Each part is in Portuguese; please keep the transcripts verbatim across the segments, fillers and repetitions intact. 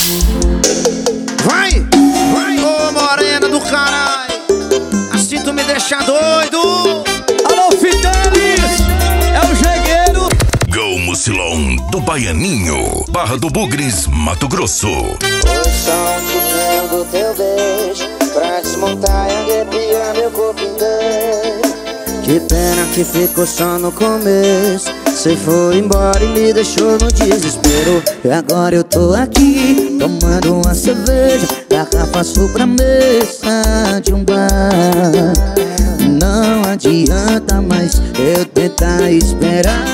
Vai, vai, ô morena do caralho, assim tu me deixa doido. Alô, Fidelis, é o jegueiro. Go Mucilão do Baianinho, Barra do Bugres, Mato Grosso. Foi só um tiquinho do teu beijo pra desmontar e arrepiar meu corpo inteiro. Que pena que ficou só no começo. Cê foi embora e me deixou no desespero. E agora eu tô aqui tomando uma cerveja, garrafa pra mesa de um bar. Não adianta mais eu tentar esperar.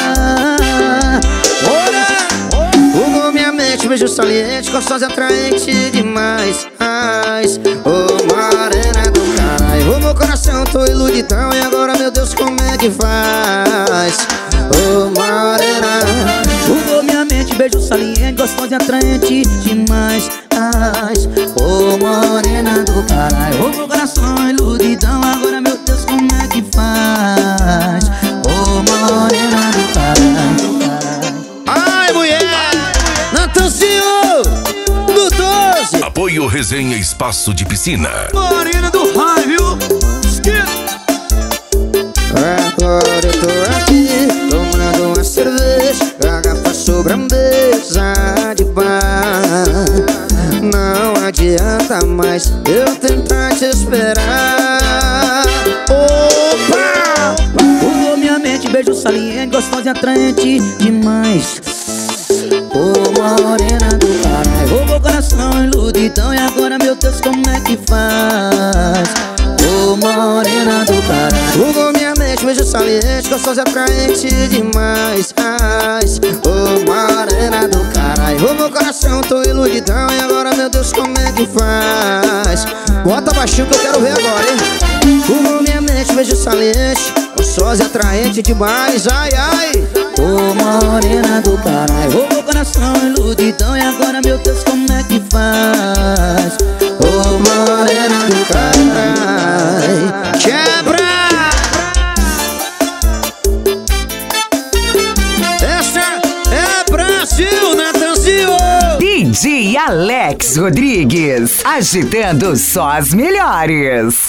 Bugou minha mente, beijo saliente, gostosa, atraente demais. Ô morena do caralho, o meu coração tô iludidão. E agora, meu Deus, como é que faz? Ô morena, bugou minha mente, beijo saliente, gostosa e atraente demais. Ô morena do caralho, o meu coração iludidão. Agora, meu Deus, como é que faz? Ô morena do caralho. Ai, mulher, Natanzinho do doze. Apoio Resenha Espaço de Piscina. Morena do raio, viu? Agora eu tô aqui tomando uma cerveja, garrafa sobre a mesa de bar. Não adianta mais eu tentar te esperar. Opa! Bugou minha mente, beijo saliente, gostosa e atraente demais. Ô morena do caralho, o meu coração iludidão. E agora, meu Deus, como é que faz? Ô morena do caralho, bugou minha mente, beijo saliente, gostosa e atraente demais. Ô morena do caralho, o meu coração tô iludidão. E agora, meu Deus, como é que faz? Bota baixinho que eu quero ver agora, hein? Bugou minha mente, beijo saliente, Gostosa e atraente demais, ai, ai. ô morena do caralho, o meu coração iludidão. E agora, meu Deus, como é que faz? Ô morena do caralho, Quebra! Essa é Brasil, Natanzinho! D J Alex Rodrigues, agitando só as melhores.